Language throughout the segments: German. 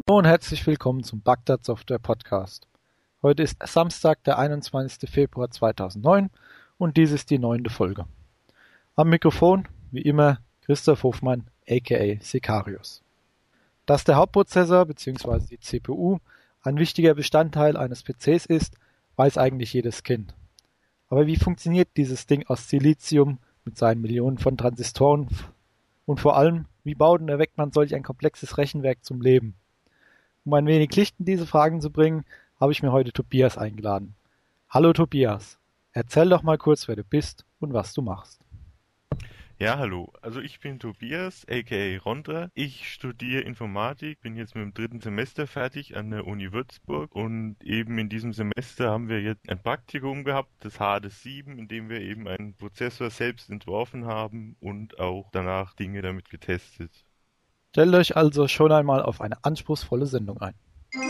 Hallo und herzlich willkommen zum Bagdad Software Podcast. Heute ist Samstag, der 21. Februar 2009 und dies ist die 9. Folge. Am Mikrofon, wie immer, Christoph Hofmann, aka Sicarius. Dass der Hauptprozessor bzw. die CPU ein wichtiger Bestandteil eines PCs ist, weiß eigentlich jedes Kind. Aber wie funktioniert dieses Ding aus Silizium mit seinen Millionen von Transistoren und vor allem, wie baut und erweckt man solch ein komplexes Rechenwerk zum Leben? Um ein wenig Licht in diese Fragen zu bringen, habe ich mir heute Tobias eingeladen. Hallo Tobias, erzähl doch mal kurz, wer du bist und was du machst. Ja, hallo. Also ich bin Tobias, aka Rondra. Ich studiere Informatik, bin jetzt mit dem 3. Semester fertig an der Uni Würzburg und eben in diesem Semester haben wir jetzt ein Praktikum gehabt, das HADES 7, in dem wir eben einen Prozessor selbst entworfen haben und auch danach Dinge damit getestet. Stellt euch also schon einmal auf eine anspruchsvolle Sendung ein.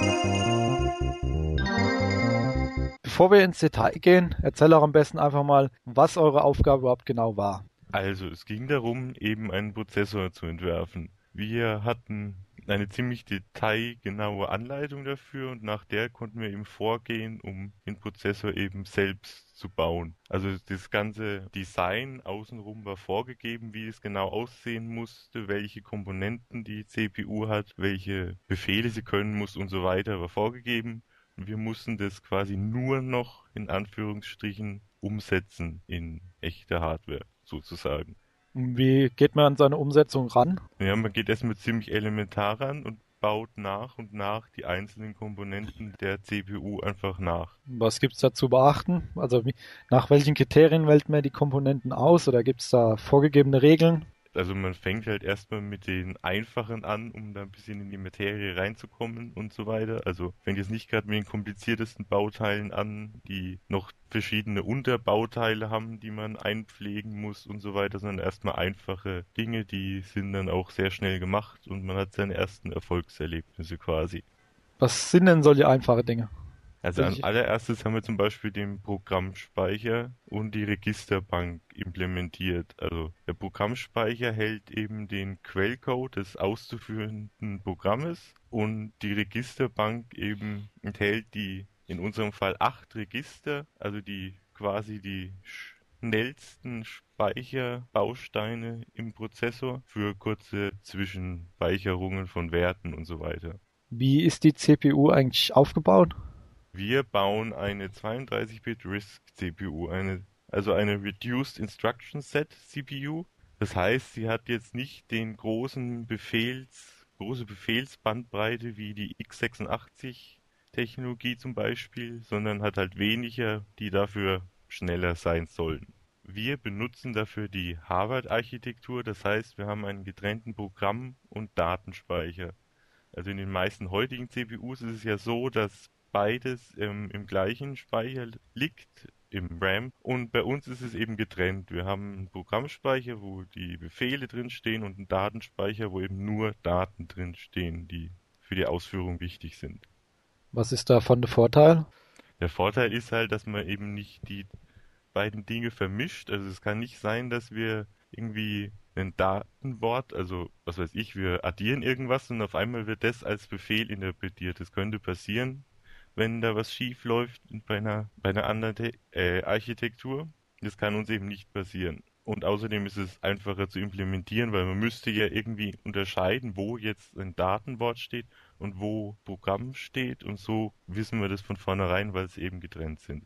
Bevor wir ins Detail gehen, erzähl doch am besten einfach mal, was eure Aufgabe überhaupt genau war. Also, es ging darum, eben einen Prozessor zu entwerfen. Wir hatten eine ziemlich detailgenaue Anleitung dafür und nach der konnten wir eben vorgehen, um den Prozessor eben selbst zu bauen. Also das ganze Design außenrum war vorgegeben, wie es genau aussehen musste, welche Komponenten die CPU hat, welche Befehle sie können muss und so weiter, war vorgegeben. Und wir mussten das quasi nur noch in Anführungsstrichen umsetzen in echte Hardware sozusagen. Wie geht man an seine Umsetzung ran? Ja, man geht erstmal ziemlich elementar ran und baut nach und nach die einzelnen Komponenten der CPU einfach nach. Was gibt's da zu beachten? Also nach welchen Kriterien wählt man die Komponenten aus oder gibt's da vorgegebene Regeln? Also man fängt halt erstmal mit den einfachen an, um da ein bisschen in die Materie reinzukommen und so weiter. Also fängt jetzt nicht gerade mit den kompliziertesten Bauteilen an, die noch verschiedene Unterbauteile haben, die man einpflegen muss und so weiter, sondern erstmal einfache Dinge, die sind dann auch sehr schnell gemacht und man hat seine ersten Erfolgserlebnisse quasi. Was sind denn solche einfache Dinge? Also als Welche? allererstes haben wir zum Beispiel den Programmspeicher und die Registerbank implementiert. Also der Programmspeicher hält eben den Quellcode des auszuführenden Programmes und die Registerbank eben enthält die, in unserem Fall 8 Register, also die quasi die schnellsten Speicherbausteine im Prozessor für kurze Zwischenspeicherungen von Werten und so weiter. Wie ist die CPU eigentlich aufgebaut? Wir bauen eine 32-Bit RISC-CPU, also eine Reduced Instruction Set CPU. Das heißt, sie hat jetzt nicht den große Befehlsbandbreite wie die x86-Technologie zum Beispiel, sondern hat halt weniger, die dafür schneller sein sollen. Wir benutzen dafür die Harvard-Architektur, das heißt, wir haben einen getrennten Programm- und Datenspeicher. Also in den meisten heutigen CPUs ist es ja so, dass beides im gleichen Speicher liegt, im RAM. Und bei uns ist es eben getrennt. Wir haben einen Programmspeicher, wo die Befehle drinstehen und einen Datenspeicher, wo eben nur Daten drinstehen, die für die Ausführung wichtig sind. Was ist davon der Vorteil? Der Vorteil ist halt, dass man eben nicht die beiden Dinge vermischt. Also es kann nicht sein, dass wir irgendwie ein Datenwort, also was weiß ich, wir addieren irgendwas und auf einmal wird das als Befehl interpretiert. Das könnte passieren, wenn da was schief läuft bei einer anderen Architektur. Das kann uns eben nicht passieren. Und außerdem ist es einfacher zu implementieren, weil man müsste ja irgendwie unterscheiden, wo jetzt ein Datenwort steht und wo Programm steht. Und so wissen wir das von vornherein, weil sie eben getrennt sind.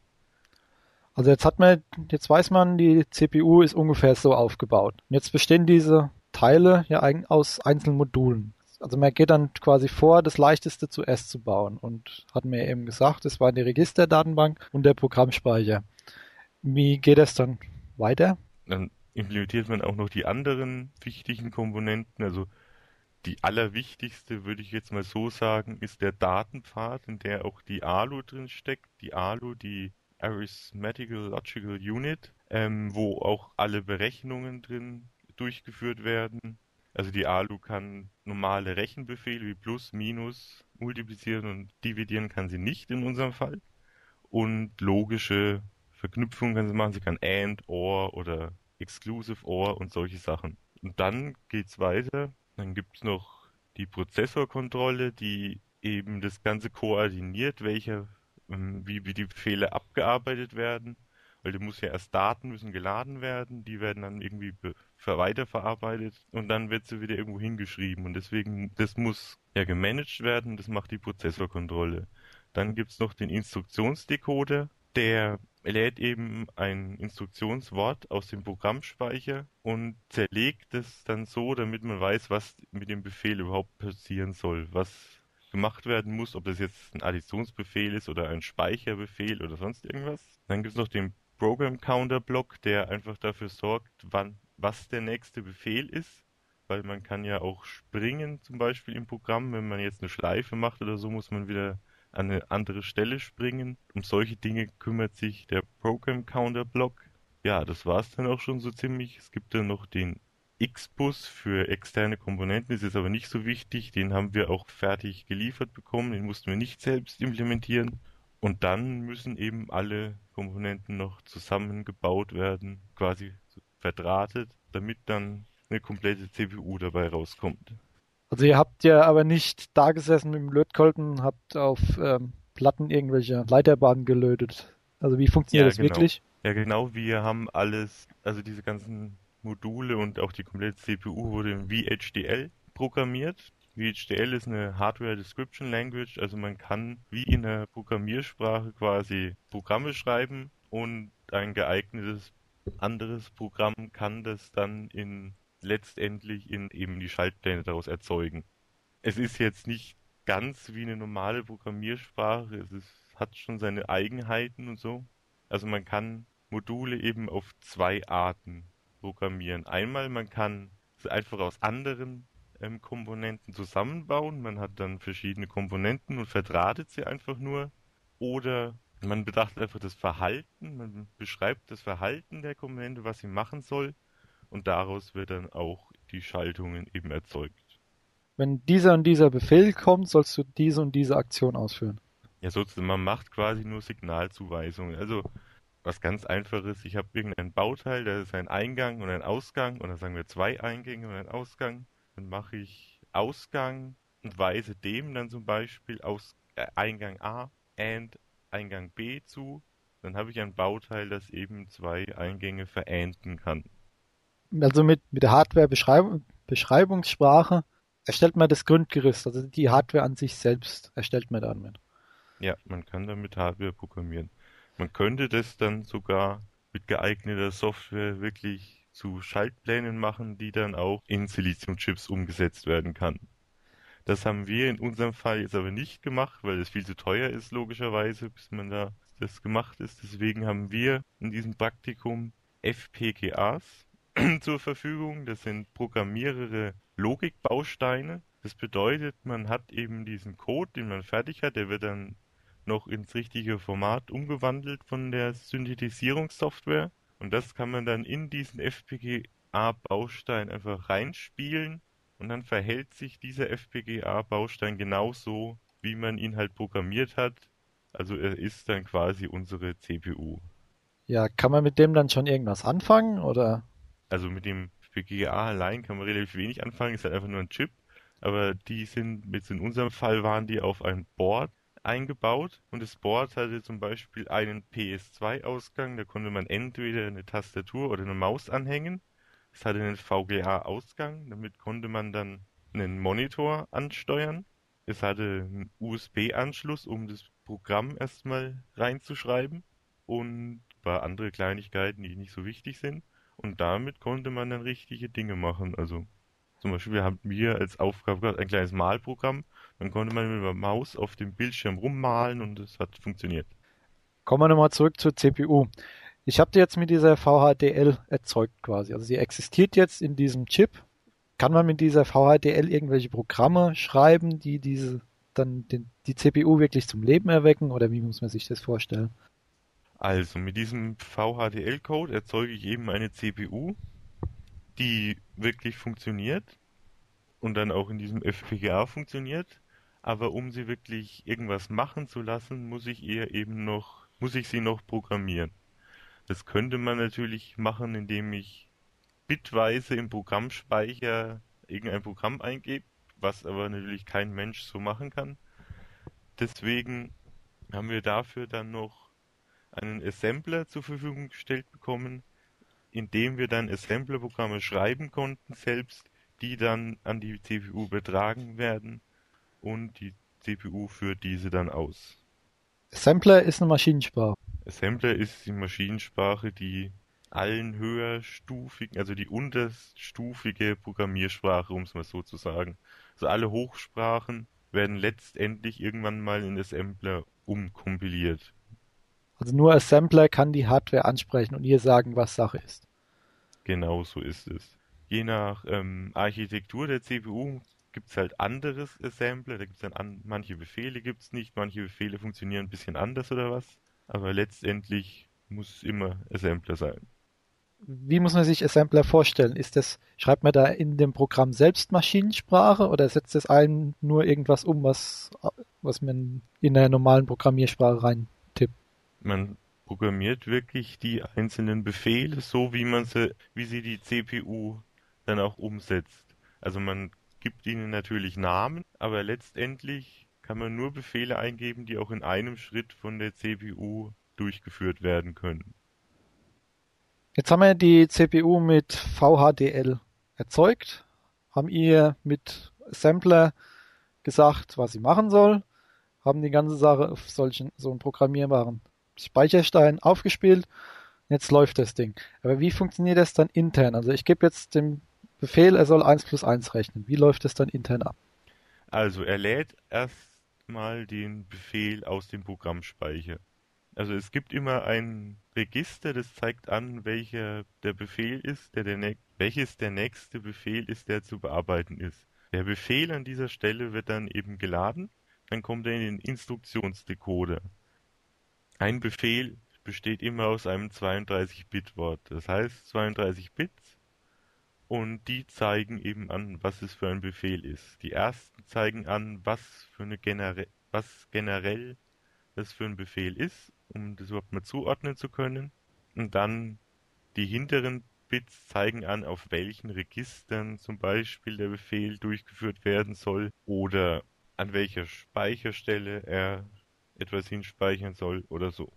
Also jetzt weiß man, die CPU ist ungefähr so aufgebaut. Und jetzt bestehen diese Teile ja eigentlich aus einzelnen Modulen. Also man geht dann quasi vor, das leichteste zuerst zu bauen und hat mir eben gesagt, das war die Registerdatenbank und der Programmspeicher. Wie geht das dann weiter? Dann implementiert man auch noch die anderen wichtigen Komponenten. Also die allerwichtigste, würde ich jetzt mal so sagen, ist der Datenpfad, in der auch die ALU drin steckt. Die ALU, die Arithmetical Logical Unit, wo auch alle Berechnungen drin durchgeführt werden. Also die ALU kann normale Rechenbefehle wie Plus, Minus, multiplizieren und dividieren kann sie nicht in unserem Fall. Und logische Verknüpfungen kann sie machen. Sie kann AND, OR oder Exclusive OR und solche Sachen. Und dann geht's weiter. Dann gibt's noch die Prozessorkontrolle, die eben das Ganze koordiniert, wie die Befehle abgearbeitet werden. Weil Daten müssen geladen werden, die werden dann irgendwie weiterverarbeitet und dann wird sie wieder irgendwo hingeschrieben. Und deswegen, das muss ja gemanagt werden, das macht die Prozessorkontrolle. Dann gibt's noch den Instruktionsdecoder, der lädt eben ein Instruktionswort aus dem Programmspeicher und zerlegt es dann so, damit man weiß, was mit dem Befehl überhaupt passieren soll, was gemacht werden muss, ob das jetzt ein Additionsbefehl ist oder ein Speicherbefehl oder sonst irgendwas. Dann gibt es noch den Program Counter Block, der einfach dafür sorgt, was der nächste Befehl ist, weil man kann ja auch springen, zum Beispiel im Programm, wenn man jetzt eine Schleife macht oder so, muss man wieder an eine andere Stelle springen. Um solche Dinge kümmert sich der Program Counter Block. Ja, das war's dann auch schon so ziemlich. Es gibt dann noch den Xbus für externe Komponenten, ist jetzt aber nicht so wichtig. Den haben wir auch fertig geliefert bekommen. Den mussten wir nicht selbst implementieren. Und dann müssen eben alle Komponenten noch zusammengebaut werden, quasi verdrahtet, damit dann eine komplette CPU dabei rauskommt. Also ihr habt ja aber nicht da gesessen mit dem Lötkolben, habt auf Platten irgendwelche Leiterbahnen gelötet. Also wie funktioniert Ja, das genau. wirklich? Ja, genau, wir haben alles, also diese ganzen Module und auch die komplette CPU wurde in VHDL programmiert. VHDL ist eine Hardware Description Language, also man kann wie in einer Programmiersprache quasi Programme schreiben und ein geeignetes anderes Programm kann das dann letztendlich in eben die Schaltpläne daraus erzeugen. Es ist jetzt nicht ganz wie eine normale Programmiersprache, hat schon seine Eigenheiten und so. Also man kann Module eben auf zwei Arten programmieren. Einmal, man kann es einfach aus anderen Komponenten zusammenbauen. Man hat dann verschiedene Komponenten und verdrahtet sie einfach nur. Oder man betrachtet einfach das Verhalten, man beschreibt das Verhalten der Komponente, was sie machen soll. Und daraus wird dann auch die Schaltungen eben erzeugt. Wenn dieser und dieser Befehl kommt, sollst du diese und diese Aktion ausführen. Ja, sozusagen, man macht quasi nur Signalzuweisungen. Also was ganz Einfaches, ich habe irgendein Bauteil, da ist ein Eingang und ein Ausgang, oder sagen wir zwei Eingänge und ein Ausgang. Dann mache ich Ausgang und weise dem dann zum Beispiel Eingang A and Eingang B zu. Dann habe ich ein Bauteil, das eben zwei Eingänge verenden kann. Also mit der Beschreibungssprache erstellt man das Grundgerüst, also die Hardware an sich selbst erstellt man dann mit. Ja, man kann damit Hardware programmieren. Man könnte das dann sogar mit geeigneter Software wirklich zu Schaltplänen machen, die dann auch in Siliziumchips umgesetzt werden kann. Das haben wir in unserem Fall jetzt aber nicht gemacht, weil es viel zu teuer ist, logischerweise, bis das gemacht ist. Deswegen haben wir in diesem Praktikum FPGAs zur Verfügung. Das sind programmierbare Logikbausteine. Das bedeutet, man hat eben diesen Code, den man fertig hat, der wird dann noch ins richtige Format umgewandelt von der Synthetisierungssoftware. Und das kann man dann in diesen FPGA-Baustein einfach reinspielen und dann verhält sich dieser FPGA-Baustein genauso, wie man ihn halt programmiert hat. Also er ist dann quasi unsere CPU. Ja, kann man mit dem dann schon irgendwas anfangen oder? Also mit dem FPGA allein kann man relativ wenig anfangen, ist halt einfach nur ein Chip. Aber jetzt in unserem Fall waren die auf ein Board eingebaut und das Board hatte zum Beispiel einen PS2-Ausgang, da konnte man entweder eine Tastatur oder eine Maus anhängen. Es hatte einen VGA-Ausgang, damit konnte man dann einen Monitor ansteuern. Es hatte einen USB-Anschluss, um das Programm erstmal reinzuschreiben und ein paar andere Kleinigkeiten, die nicht so wichtig sind. Und damit konnte man dann richtige Dinge machen. Also zum Beispiel haben wir als Aufgabe gehabt ein kleines Malprogramm. Dann konnte man mit der Maus auf dem Bildschirm rummalen und es hat funktioniert. Kommen wir nochmal zurück zur CPU. Ich habe die jetzt mit dieser VHDL erzeugt quasi. Also sie existiert jetzt in diesem Chip. Kann man mit dieser VHDL irgendwelche Programme schreiben, die die CPU wirklich zum Leben erwecken oder wie muss man sich das vorstellen? Also mit diesem VHDL-Code erzeuge ich eben eine CPU, die wirklich funktioniert und dann auch in diesem FPGA funktioniert. Aber um sie wirklich irgendwas machen zu lassen, muss ich sie noch programmieren. Das könnte man natürlich machen, indem ich bitweise im Programmspeicher irgendein Programm eingebe, was aber natürlich kein Mensch so machen kann. Deswegen haben wir dafür dann noch einen Assembler zur Verfügung gestellt bekommen, in dem wir dann Assembler-Programme schreiben konnten selbst, die dann an die CPU übertragen werden und die CPU führt diese dann aus. Assembler ist eine Maschinensprache. Assembler ist die Maschinensprache, die allen höherstufigen, also die unterstufige Programmiersprache, um es mal so zu sagen. Also alle Hochsprachen werden letztendlich irgendwann mal in Assembler umkompiliert. Also nur Assembler kann die Hardware ansprechen und ihr sagen, was Sache ist. Genau so ist es. Je nach Architektur der CPU gibt es halt anderes Assembler. Da gibt es dann manche Befehle gibt es nicht, manche Befehle funktionieren ein bisschen anders oder was. Aber letztendlich muss es immer Assembler sein. Wie muss man sich Assembler vorstellen? Schreibt man da in dem Programm selbst Maschinensprache oder setzt es einem nur irgendwas um, was man in der normalen Programmiersprache reintippt? Man programmiert wirklich die einzelnen Befehle so, wie sie die CPU dann auch umsetzt. Also man gibt ihnen natürlich Namen, aber letztendlich kann man nur Befehle eingeben, die auch in einem Schritt von der CPU durchgeführt werden können. Jetzt haben wir die CPU mit VHDL erzeugt, haben ihr mit Assembler gesagt, was sie machen soll, haben die ganze Sache auf so einen programmierbaren Speicherstein aufgespielt. Jetzt läuft das Ding. Aber wie funktioniert das dann intern? Also ich gebe jetzt dem Befehl, er soll 1 plus 1 rechnen. Wie läuft das dann intern ab? Also er lädt erstmal den Befehl aus dem Programmspeicher. Also es gibt immer ein Register, das zeigt an, welcher der Befehl ist, welches der nächste Befehl ist, der zu bearbeiten ist. Der Befehl an dieser Stelle wird dann eben geladen, dann kommt er in den Instruktionsdecoder. Ein Befehl besteht immer aus einem 32-Bit-Wort, das heißt 32 Bits, und die zeigen eben an, was es für ein Befehl ist. Die ersten zeigen an, was generell das für ein Befehl ist, um das überhaupt mal zuordnen zu können. Und dann die hinteren Bits zeigen an, auf welchen Registern zum Beispiel der Befehl durchgeführt werden soll oder an welcher Speicherstelle er etwas hinspeichern soll oder so.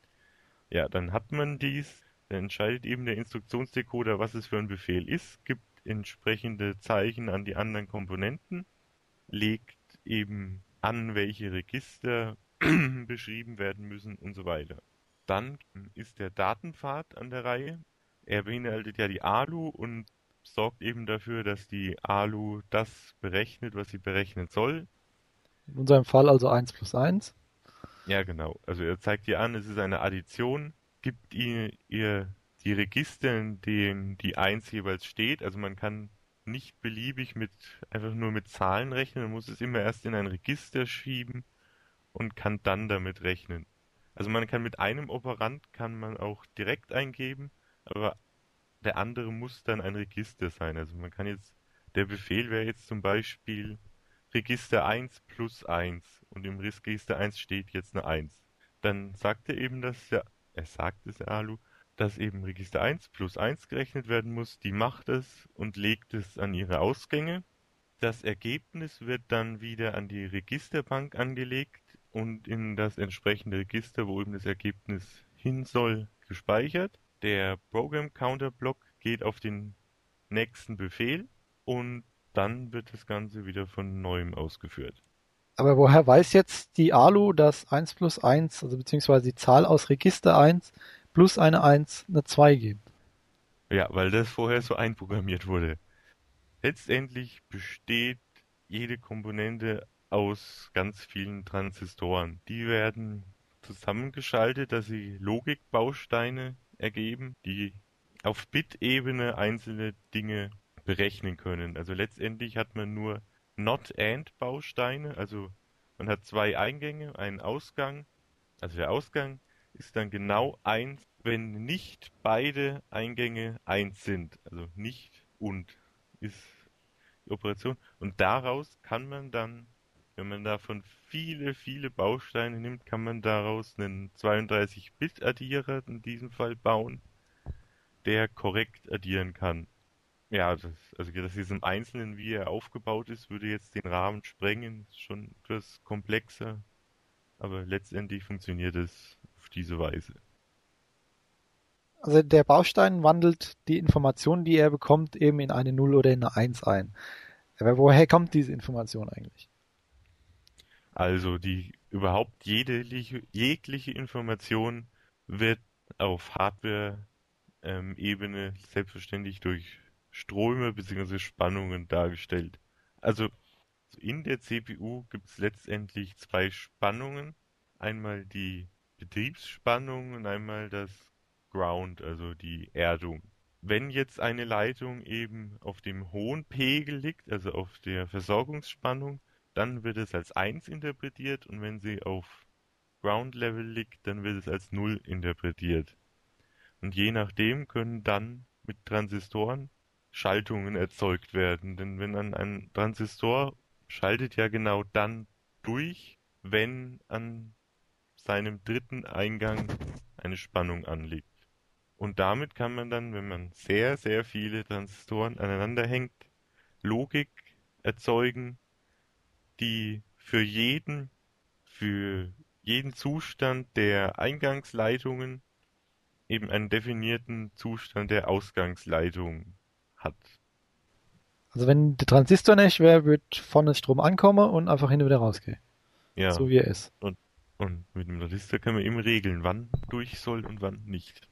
Ja, dann hat man dies, dann entscheidet eben der Instruktionsdecoder, was es für ein Befehl ist, gibt entsprechende Zeichen an die anderen Komponenten, legt eben an, welche Register beschrieben werden müssen und so weiter. Dann ist der Datenpfad an der Reihe. Er beinhaltet ja die ALU und sorgt eben dafür, dass die ALU das berechnet, was sie berechnen soll. In unserem Fall also 1 plus 1. Ja, genau. Also er zeigt ihr an, es ist eine Addition, gibt ihr die Register, in denen die 1 jeweils steht. Also man kann nicht beliebig einfach nur mit Zahlen rechnen, man muss es immer erst in ein Register schieben und kann dann damit rechnen. Also man kann mit einem Operand kann man auch direkt eingeben, aber der andere muss dann ein Register sein. Also der Befehl wäre jetzt zum Beispiel Register 1 plus 1 und im Register 1 steht jetzt eine 1. Dann sagt er eben, er sagt es, Alu, dass eben Register 1 plus 1 gerechnet werden muss. Die macht es und legt es an ihre Ausgänge. Das Ergebnis wird dann wieder an die Registerbank angelegt und in das entsprechende Register, wo eben das Ergebnis hin soll, gespeichert. Der Program Counter Block geht auf den nächsten Befehl und dann wird das Ganze wieder von neuem ausgeführt. Aber woher weiß jetzt die ALU, dass 1 plus 1, also beziehungsweise die Zahl aus Register 1 plus eine 1 eine 2 gibt? Ja, weil das vorher so einprogrammiert wurde. Letztendlich besteht jede Komponente aus ganz vielen Transistoren. Die werden zusammengeschaltet, dass sie Logikbausteine ergeben, die auf Bit-Ebene einzelne Dinge berechnen können. Also letztendlich hat man nur Not-And-Bausteine, also man hat zwei Eingänge, einen Ausgang. Also der Ausgang ist dann genau eins, wenn nicht beide Eingänge eins sind. Also nicht und ist die Operation. Und daraus kann man dann, wenn man davon viele Bausteine nimmt, kann man daraus einen 32-Bit-Addierer in diesem Fall bauen, der korrekt addieren kann. Ja, also das jetzt im Einzelnen, wie er aufgebaut ist, würde jetzt den Rahmen sprengen. Ist schon etwas komplexer, aber letztendlich funktioniert es auf diese Weise. Also der Baustein wandelt die Information, die er bekommt, eben in eine Null oder in eine Eins ein. Aber woher kommt diese Information eigentlich? Also die überhaupt jegliche Information wird auf Hardware-Ebene selbstverständlich durch Ströme bzw. Spannungen dargestellt. Also in der CPU gibt es letztendlich zwei Spannungen. Einmal die Betriebsspannung und einmal das Ground, also die Erdung. Wenn jetzt eine Leitung eben auf dem hohen Pegel liegt, also auf der Versorgungsspannung, dann wird es als 1 interpretiert und wenn sie auf Ground Level liegt, dann wird es als 0 interpretiert. Und je nachdem können dann mit Transistoren Schaltungen erzeugt werden. Denn wenn ein Transistor schaltet ja genau dann durch, wenn an seinem dritten Eingang eine Spannung anliegt. Und damit kann man dann, wenn man sehr, sehr viele Transistoren aneinander hängt, Logik erzeugen, die für jeden Zustand der Eingangsleitungen eben einen definierten Zustand der Ausgangsleitung hat. Also wenn der Transistor nicht wäre, würde vorne Strom ankommen und einfach hin und wieder rausgehen. Ja, So wie er ist. und, und mit dem Resistor kann man eben regeln, wann durch soll und wann nicht.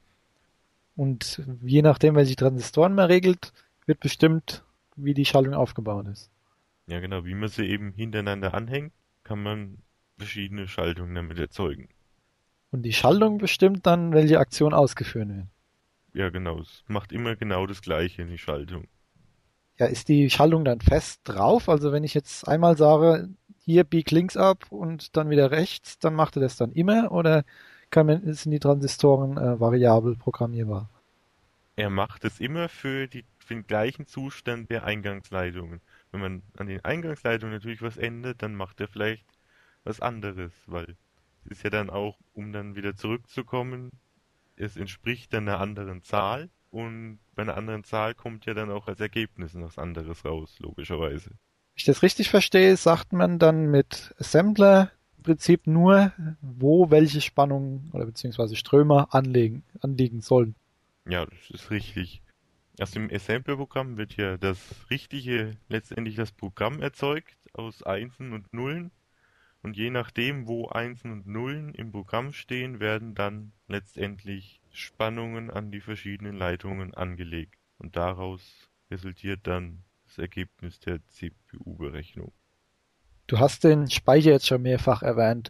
Und je nachdem, welche Transistoren man regelt, wird bestimmt, wie die Schaltung aufgebaut ist. Ja, genau, wie man sie eben hintereinander anhängt, kann man verschiedene Schaltungen damit erzeugen. Und die Schaltung bestimmt dann, welche Aktion ausgeführt wird. Ja, genau, es macht immer genau das Gleiche, die Schaltung. Ja, ist die Schaltung dann fest drauf? Also wenn ich jetzt einmal sage, hier bieg links ab und dann wieder rechts, dann macht er das dann immer oder sind die Transistoren variabel programmierbar? Er macht es immer für den gleichen Zustand der Eingangsleitungen. Wenn man an den Eingangsleitungen natürlich was ändert, dann macht er vielleicht was anderes, weil es ist ja dann auch, um dann wieder zurückzukommen, es entspricht dann einer anderen Zahl und bei einer anderen Zahl kommt ja dann auch als Ergebnis noch was anderes raus, logischerweise. Wenn ich das richtig verstehe, sagt man dann mit Assembler im Prinzip nur, wo welche Spannungen oder beziehungsweise Ströme anliegen sollen. Ja, das ist richtig. Aus dem Assembler-Programm wird ja letztendlich das Programm erzeugt aus Einsen und Nullen. Und je nachdem, wo Einsen und Nullen im Programm stehen, werden dann letztendlich Spannungen an die verschiedenen Leitungen angelegt. Und daraus resultiert dann das Ergebnis der CPU-Berechnung. Du hast den Speicher jetzt schon mehrfach erwähnt.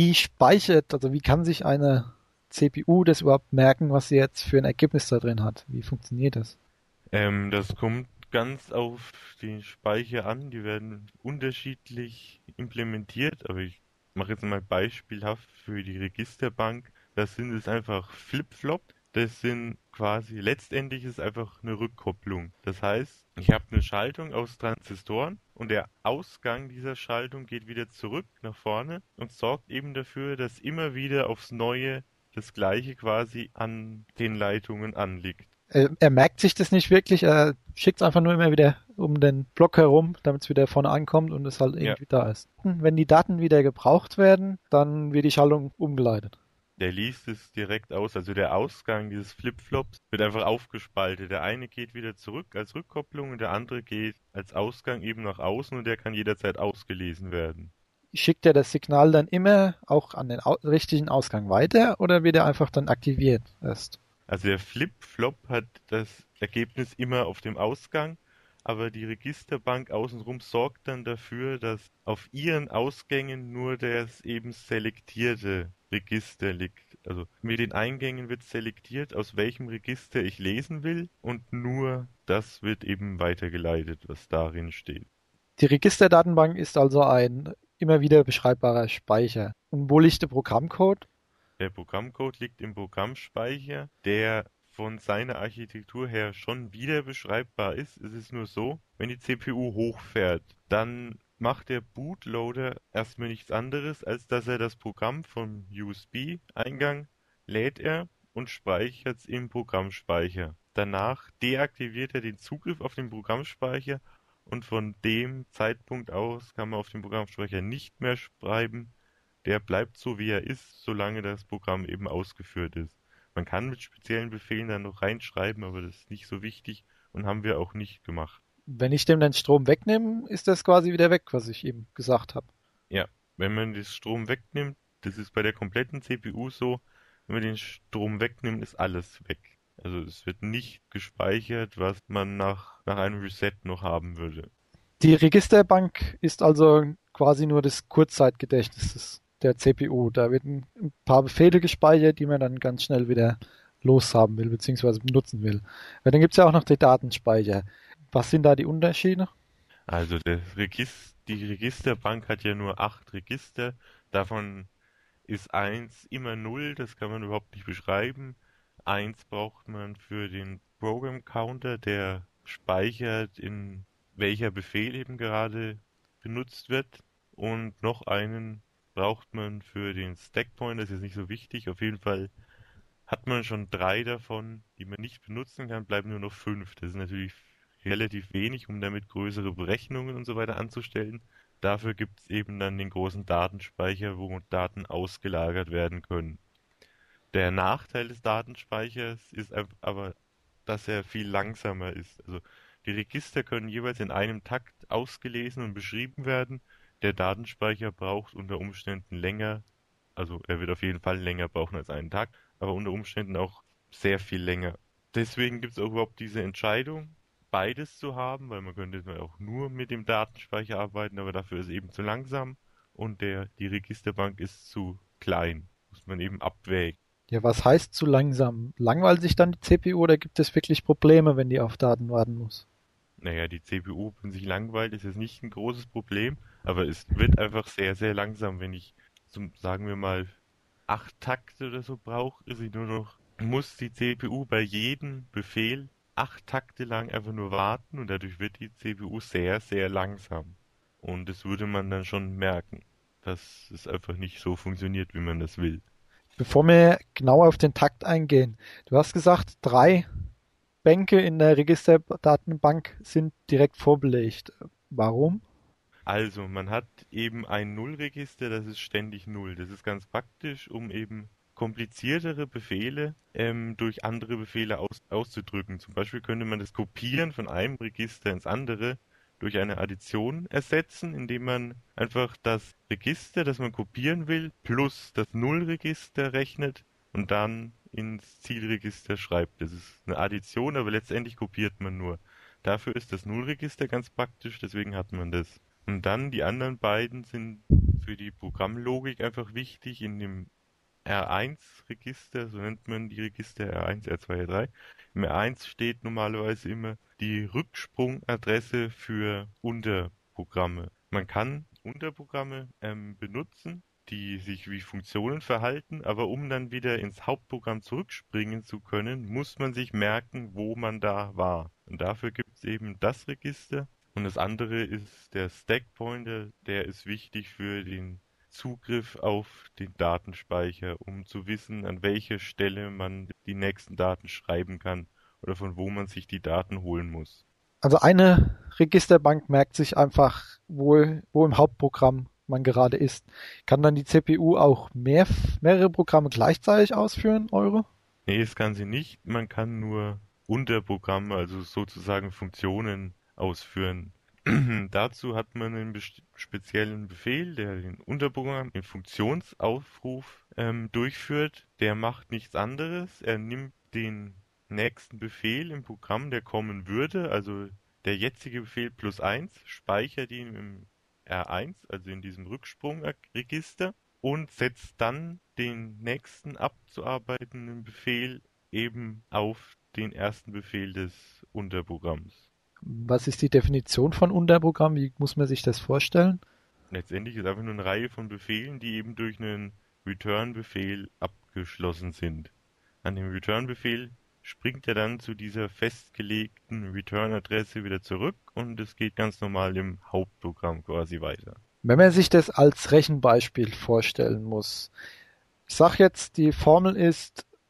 Also wie kann sich eine CPU das überhaupt merken, was sie jetzt für ein Ergebnis da drin hat? Wie funktioniert das? Das kommt ganz auf den Speicher an. Die werden unterschiedlich implementiert, aber ich mache jetzt mal beispielhaft für die Registerbank. Das sind es einfach Flip-Flop. Das sind quasi, letztendlich ist einfach eine Rückkopplung. Das heißt, ich habe eine Schaltung aus Transistoren und der Ausgang dieser Schaltung geht wieder zurück nach vorne und sorgt eben dafür, dass immer wieder aufs Neue das Gleiche quasi an den Leitungen anliegt. Er merkt sich das nicht wirklich, er schickt es einfach nur immer wieder um den Block herum, damit es wieder vorne ankommt und es halt Ja, irgendwie da ist. Wenn die Daten wieder gebraucht werden, dann wird die Schaltung umgeleitet. der liest es direkt aus. Also der Ausgang dieses Flip-Flops wird einfach aufgespaltet. Der eine geht wieder zurück als Rückkopplung und der andere geht als Ausgang eben nach außen und der kann jederzeit ausgelesen werden. Schickt er das Signal dann immer auch an den richtigen Ausgang weiter oder wird er einfach dann aktiviert erst? Also der Flip-Flop hat das Ergebnis immer auf dem Ausgang, aber die Registerbank außenrum sorgt dann dafür, dass auf ihren Ausgängen nur das eben selektierte Register liegt. Also mit den Eingängen wird selektiert, aus welchem Register ich lesen will und nur das wird eben weitergeleitet, was darin steht. Die Registerdatenbank ist also ein immer wieder beschreibbarer Speicher. Und wo liegt der Programmcode? Der Programmcode liegt im Programmspeicher, der von seiner Architektur her schon wieder beschreibbar ist. Es ist nur so, wenn die CPU hochfährt, dann macht der Bootloader erstmal nichts anderes, als dass er das Programm vom USB-Eingang lädt er und speichert es im Programmspeicher. danach deaktiviert er den Zugriff auf den Programmspeicher und von dem Zeitpunkt aus kann man auf den Programmspeicher nicht mehr schreiben. Der bleibt so, wie er ist, solange das Programm eben ausgeführt ist. Man kann mit speziellen Befehlen dann noch reinschreiben, aber das ist nicht so wichtig und haben wir auch nicht gemacht. Wenn ich dem den Strom wegnehme, ist das quasi wieder weg, was ich eben gesagt habe. Ja, wenn man den Strom wegnimmt, das ist bei der kompletten CPU so, wenn man den Strom wegnimmt, ist alles weg. Also es wird nicht gespeichert, was man nach einem Reset noch haben würde. Die Registerbank ist also quasi nur das Kurzzeitgedächtnis der CPU. Da werden ein paar Befehle gespeichert, die man dann ganz schnell wieder loshaben will, beziehungsweise benutzen will. Weil dann gibt es ja auch noch die Datenspeicher. Was sind da die Unterschiede? Also die Registerbank hat ja nur 8 Register. Davon ist eins immer null, das kann man überhaupt nicht beschreiben. Eins braucht man für den Program Counter, der speichert, in welcher Befehl eben gerade benutzt wird. Und noch einen braucht man für den Stack Pointer, das ist nicht so wichtig. Auf jeden Fall hat man schon 3 davon, die man nicht benutzen kann, bleiben nur noch 5. Das ist natürlich relativ wenig, um damit größere Berechnungen und so weiter anzustellen. Dafür gibt es eben dann den großen Datenspeicher, wo Daten ausgelagert werden können. Der Nachteil des Datenspeichers ist aber, dass er viel langsamer ist. Also die Register können jeweils in einem Takt ausgelesen und beschrieben werden. Der Datenspeicher braucht unter Umständen länger, also er wird auf jeden Fall länger brauchen als einen Tag, aber unter Umständen auch sehr viel länger. Deswegen gibt es auch überhaupt diese Entscheidung, beides zu haben, weil man könnte auch nur mit dem Datenspeicher arbeiten, aber dafür ist es eben zu langsam und die Registerbank ist zu klein. Muss man eben abwägen. Ja, was heißt zu langsam? Langweilt sich dann die CPU oder gibt es wirklich Probleme, wenn die auf Daten warten muss? Naja, die CPU, wenn sich langweilt, ist jetzt nicht ein großes Problem, aber es wird einfach sehr, sehr langsam. Wenn ich, sagen wir mal, 8 Takte oder so brauche, muss die CPU bei jedem Befehl 8 Takte lang einfach nur warten und dadurch wird die CPU sehr, sehr langsam. Und das würde man dann schon merken, dass es einfach nicht so funktioniert, wie man das will. Bevor wir genauer auf den Takt eingehen, du hast gesagt, 3 Bänke in der Registerdatenbank sind direkt vorbelegt. Warum? Also, man hat eben ein Nullregister, das ist ständig Null. Das ist ganz praktisch, um eben kompliziertere Befehle durch andere Befehle auszudrücken. Zum Beispiel könnte man das Kopieren von einem Register ins andere durch eine Addition ersetzen, indem man einfach das Register, das man kopieren will, plus das Nullregister rechnet und dann ins Zielregister schreibt. Das ist eine Addition, aber letztendlich kopiert man nur. Dafür ist das Nullregister ganz praktisch, deswegen hat man das. Und dann die anderen beiden sind für die Programmlogik einfach wichtig. In dem R1-Register, so nennt man die Register R1, R2, R3. Im R1 steht normalerweise immer die Rücksprungadresse für Unterprogramme. Man kann Unterprogramme benutzen, die sich wie Funktionen verhalten, aber um dann wieder ins Hauptprogramm zurückspringen zu können, muss man sich merken, wo man da war. Und dafür gibt es eben das Register. Und das andere ist der Stack Pointer, der ist wichtig für den Zugriff auf den Datenspeicher, um zu wissen, an welcher Stelle man die nächsten Daten schreiben kann oder von wo man sich die Daten holen muss. Also eine Registerbank merkt sich einfach, wo im Hauptprogramm man gerade ist. Kann dann die CPU auch mehrere Programme gleichzeitig ausführen, eure? Nee, das kann sie nicht. Man kann nur Unterprogramme, also sozusagen Funktionen ausführen. Dazu hat man einen speziellen Befehl, der den Unterprogramm, den Funktionsaufruf durchführt. Der macht nichts anderes. Er nimmt den nächsten Befehl im Programm, der kommen würde, also der jetzige Befehl plus 1, speichert ihn im R1, also in diesem Rücksprungregister, und setzt dann den nächsten abzuarbeitenden Befehl eben auf den ersten Befehl des Unterprogramms. Was ist die Definition von Unterprogramm? Wie muss man sich das vorstellen? Letztendlich ist einfach nur eine Reihe von Befehlen, die eben durch einen Return-Befehl abgeschlossen sind. An dem Return-Befehl springt er dann zu dieser festgelegten Return-Adresse wieder zurück und es geht ganz normal im Hauptprogramm quasi weiter. Wenn man sich das als Rechenbeispiel vorstellen muss, ich sage jetzt, die Formel ist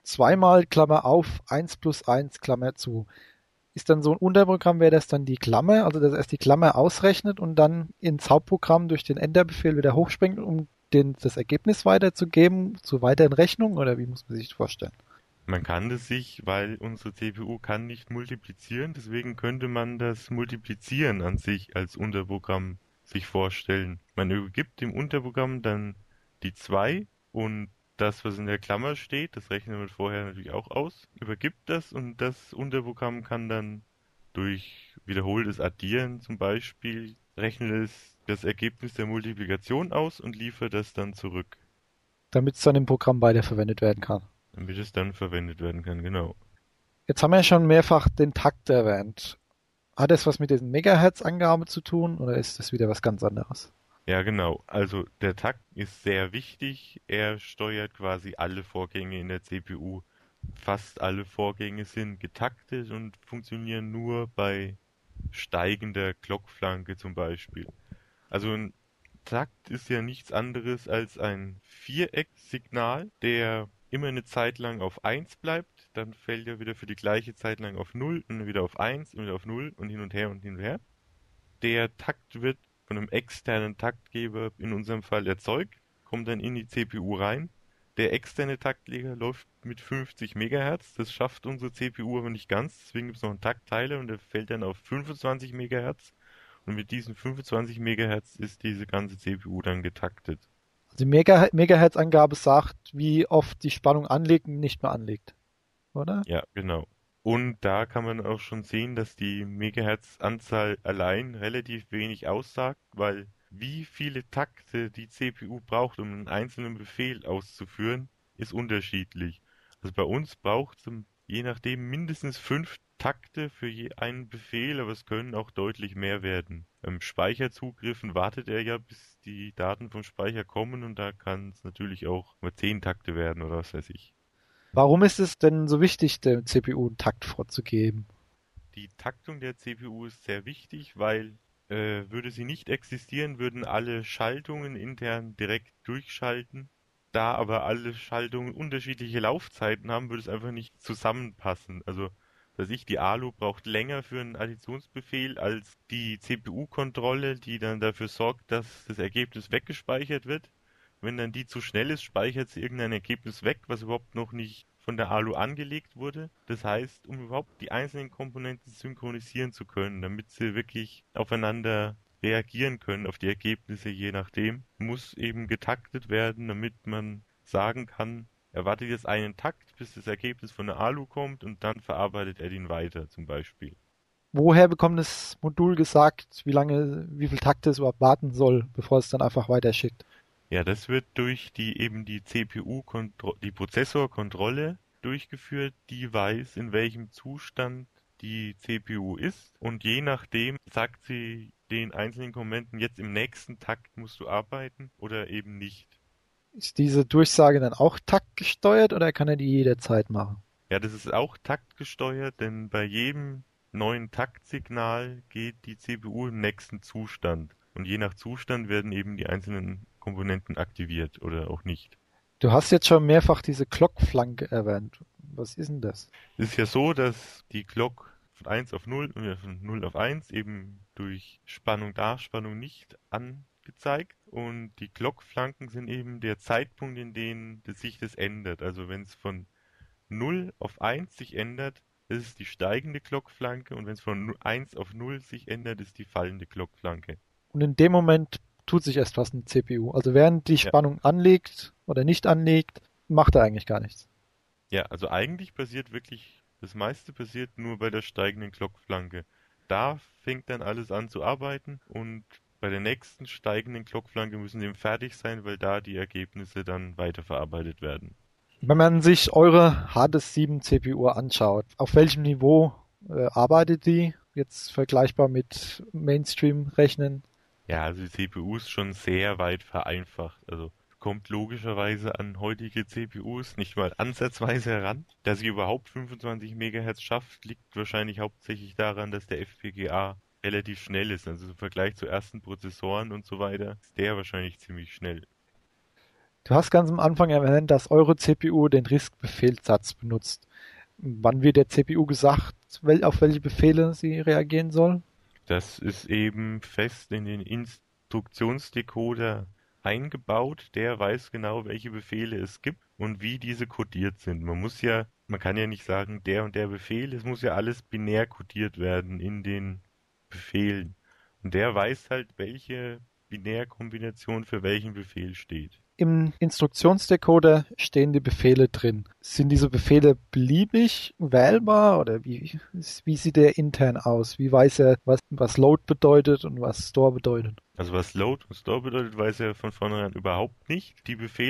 zweimal Klammer auf, 1 plus 1 Klammer zu. Ist dann so ein Unterprogramm, wäre das dann die Klammer, also dass erst die Klammer ausrechnet und dann ins Hauptprogramm durch den Enter-Befehl wieder hochspringt, um das Ergebnis weiterzugeben zur weiteren Rechnung, oder wie muss man sich das vorstellen? Man kann das sich, weil unsere CPU kann nicht multiplizieren, deswegen könnte man das Multiplizieren an sich als Unterprogramm sich vorstellen. Man übergibt dem Unterprogramm dann die 2 und das, was in der Klammer steht, das rechnet man vorher natürlich auch aus, übergibt das und das Unterprogramm kann dann durch wiederholtes Addieren zum Beispiel, rechnet es das Ergebnis der Multiplikation aus und liefert das dann zurück, Damit es dann im Programm weiterverwendet werden kann. damit es dann verwendet werden kann, genau. Jetzt haben wir ja schon mehrfach den Takt erwähnt. Hat das was mit diesen Megahertz-Angaben zu tun oder ist das wieder was ganz anderes? Ja, genau. Also der Takt ist sehr wichtig. Er steuert quasi alle Vorgänge in der CPU. Fast alle Vorgänge sind getaktet und funktionieren nur bei steigender Glockflanke zum Beispiel. Also ein Takt ist ja nichts anderes als ein Vierecksignal, der immer eine Zeit lang auf 1 bleibt, dann fällt er wieder für die gleiche Zeit lang auf 0 und dann wieder auf 1 und wieder auf 0 und hin und her und hin und her. Der Takt wird von einem externen Taktgeber, in unserem Fall erzeugt, kommt dann in die CPU rein. Der externe Taktleger läuft mit 50 Megahertz, das schafft unsere CPU aber nicht ganz, deswegen gibt es noch einen Taktteiler und der fällt dann auf 25 Megahertz. Und mit diesen 25 Megahertz ist diese ganze CPU dann getaktet. Also die Megahertz-Angabe sagt, wie oft die Spannung anlegt und nicht mehr anlegt, oder? Ja, genau. Und da kann man auch schon sehen, dass die Megahertz-Anzahl allein relativ wenig aussagt, weil wie viele Takte die CPU braucht, um einen einzelnen Befehl auszuführen, ist unterschiedlich. Also bei uns braucht es je nachdem mindestens 5 Takte für je einen Befehl, aber es können auch deutlich mehr werden. Beim Speicherzugriffen wartet er ja, bis die Daten vom Speicher kommen und da kann es natürlich auch mal 10 Takte werden oder was weiß ich. Warum ist es denn so wichtig, der CPU einen Takt vorzugeben? Die Taktung der CPU ist sehr wichtig, weil würde sie nicht existieren, würden alle Schaltungen intern direkt durchschalten. Da aber alle Schaltungen unterschiedliche Laufzeiten haben, würde es einfach nicht zusammenpassen. Also, dass ich die ALU braucht länger für einen Additionsbefehl als die CPU-Kontrolle, die dann dafür sorgt, dass das Ergebnis weggespeichert wird. Wenn dann die zu schnell ist, speichert sie irgendein Ergebnis weg, was überhaupt noch nicht von der ALU angelegt wurde. Das heißt, um überhaupt die einzelnen Komponenten synchronisieren zu können, damit sie wirklich aufeinander reagieren können, auf die Ergebnisse je nachdem, muss eben getaktet werden, damit man sagen kann, er wartet jetzt einen Takt, bis das Ergebnis von der ALU kommt und dann verarbeitet er den weiter zum Beispiel. Woher bekommt das Modul gesagt, wie viel Takte es überhaupt warten soll, bevor es dann einfach weiterschickt? Ja, das wird durch die die Prozessorkontrolle durchgeführt, die weiß, in welchem Zustand die CPU ist und je nachdem sagt sie den einzelnen Komponenten, jetzt im nächsten Takt musst du arbeiten oder eben nicht. Ist diese Durchsage dann auch taktgesteuert oder kann er die jederzeit machen? Ja, das ist auch taktgesteuert, denn bei jedem neuen Taktsignal geht die CPU im nächsten Zustand. Und je nach Zustand werden eben die einzelnen Komponenten aktiviert oder auch nicht. Du hast jetzt schon mehrfach diese Clock-Flanke erwähnt. Was ist denn das? Es ist ja so, dass die Glock von 1 auf 0 und wieder von 0 auf 1 eben durch Spannung da, Spannung nicht angezeigt. Und die Glockflanken sind eben der Zeitpunkt, in dem sich das ändert. Also wenn es von 0 auf 1 sich ändert, das ist die steigende Glockflanke und wenn es von 1 auf 0 sich ändert, ist die fallende Glockflanke. Und in dem Moment tut sich erst was in der CPU. Also während die Ja. Spannung anlegt oder nicht anlegt, macht er eigentlich gar nichts. Ja, also eigentlich passiert wirklich, das meiste passiert nur bei der steigenden Glockflanke. Da fängt dann alles an zu arbeiten und bei der nächsten steigenden Glockflanke müssen sie eben fertig sein, weil da die Ergebnisse dann weiterverarbeitet werden. Wenn man sich eure Hades 7 CPU anschaut, auf welchem Niveau arbeitet die? Jetzt vergleichbar mit Mainstream-Rechnen. Ja, also die CPU ist schon sehr weit vereinfacht. Also kommt logischerweise an heutige CPUs nicht mal ansatzweise heran. Dass sie überhaupt 25 Megahertz schafft, liegt wahrscheinlich hauptsächlich daran, dass der FPGA relativ schnell ist. Also im Vergleich zu ersten Prozessoren und so weiter ist der wahrscheinlich ziemlich schnell. Du hast ganz am Anfang erwähnt, dass eure CPU den RISC-Befehlssatz benutzt. Wann wird der CPU gesagt, auf welche Befehle sie reagieren soll? Das ist eben fest in den Instruktionsdecoder eingebaut. Der weiß genau, welche Befehle es gibt und wie diese codiert sind. Man kann ja nicht sagen, der und der Befehl, es muss ja alles binär codiert werden in den Befehlen. Und der weiß halt, welche Binärkombination für welchen Befehl steht. Im Instruktionsdecoder stehen die Befehle drin. Sind diese Befehle beliebig wählbar oder wie sieht der intern aus? Wie weiß er, was Load bedeutet und was Store bedeutet? Also was Load und Store bedeutet, weiß er von vornherein überhaupt nicht.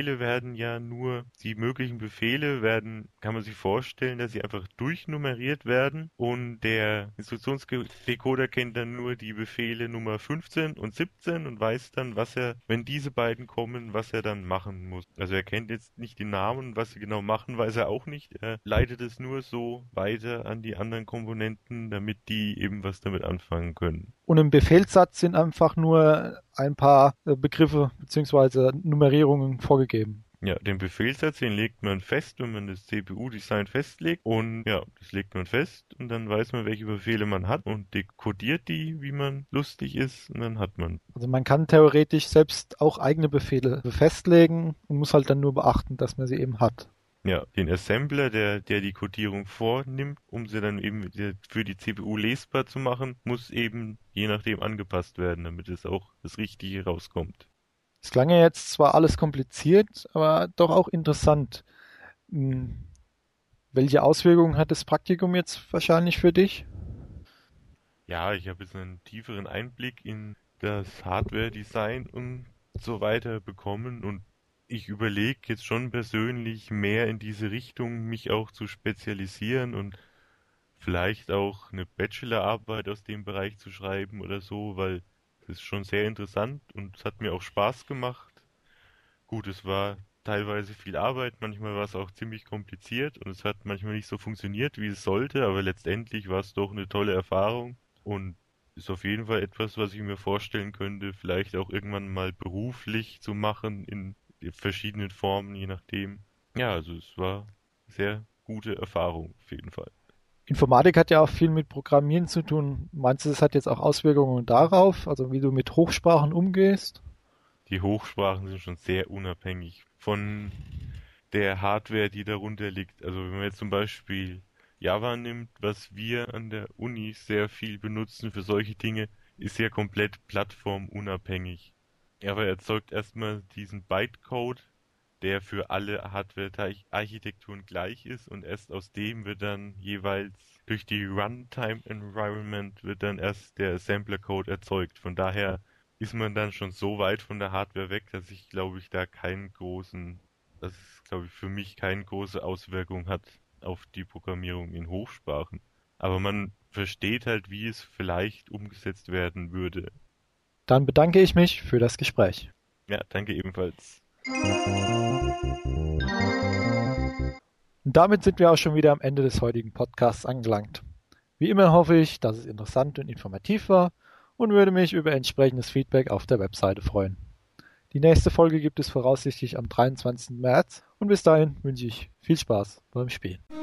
Die möglichen Befehle werden, kann man sich vorstellen, dass sie einfach durchnummeriert werden und der Instruktionsdecoder kennt dann nur die Befehle Nummer 15 und 17 und weiß dann, wenn diese beiden kommen, was er dann machen muss. Also er kennt jetzt nicht die Namen, was sie genau machen, weiß er auch nicht. Er leitet es nur so weiter an die anderen Komponenten, damit die eben was damit anfangen können. Und im Befehlssatz sind einfach nur ein paar Begriffe bzw. Nummerierungen vorgegeben. Ja, den Befehlssatz, den legt man fest, wenn man das CPU-Design festlegt. Und ja, das legt man fest und dann weiß man, welche Befehle man hat und dekodiert die, wie man lustig ist, und dann hat man. Also man kann theoretisch selbst auch eigene Befehle festlegen und muss halt dann nur beachten, dass man sie eben hat. Ja, den Assembler, der die Codierung vornimmt, um sie dann eben für die CPU lesbar zu machen, muss eben je nachdem angepasst werden, damit es auch das Richtige rauskommt. Es klang ja jetzt zwar alles kompliziert, aber doch auch interessant. Hm, welche Auswirkungen hat das Praktikum jetzt wahrscheinlich für dich? Ja, ich habe jetzt einen tieferen Einblick in das Hardware-Design und so weiter bekommen und ich überlege jetzt schon persönlich mehr in diese Richtung, mich auch zu spezialisieren und vielleicht auch eine Bachelorarbeit aus dem Bereich zu schreiben oder so, weil es ist schon sehr interessant und es hat mir auch Spaß gemacht. Gut, es war teilweise viel Arbeit, manchmal war es auch ziemlich kompliziert und es hat manchmal nicht so funktioniert, wie es sollte, aber letztendlich war es doch eine tolle Erfahrung und ist auf jeden Fall etwas, was ich mir vorstellen könnte, vielleicht auch irgendwann mal beruflich zu machen in verschiedenen Formen, je nachdem. Ja, also es war eine sehr gute Erfahrung auf jeden Fall. Informatik hat ja auch viel mit Programmieren zu tun. Meinst du, das hat jetzt auch Auswirkungen darauf, also wie du mit Hochsprachen umgehst? Die Hochsprachen sind schon sehr unabhängig von der Hardware, die darunter liegt. Also wenn man jetzt zum Beispiel Java nimmt, was wir an der Uni sehr viel benutzen für solche Dinge, ist ja komplett plattformunabhängig. Java erzeugt erstmal diesen Bytecode, der für alle Hardware-Architekturen gleich ist und erst aus dem wird dann jeweils durch die Runtime Environment wird dann erst der Assembler-Code erzeugt. Von daher ist man dann schon so weit von der Hardware weg, dass ich glaube ich da dass es glaube ich für mich keine große Auswirkung hat auf die Programmierung in Hochsprachen. Aber man versteht halt, wie es vielleicht umgesetzt werden würde. Dann bedanke ich mich für das Gespräch. Ja, danke ebenfalls. Und damit sind wir auch schon wieder am Ende des heutigen Podcasts angelangt. Wie immer hoffe ich, dass es interessant und informativ war und würde mich über entsprechendes Feedback auf der Webseite freuen. Die nächste Folge gibt es voraussichtlich am 23. März und bis dahin wünsche ich viel Spaß beim Spielen.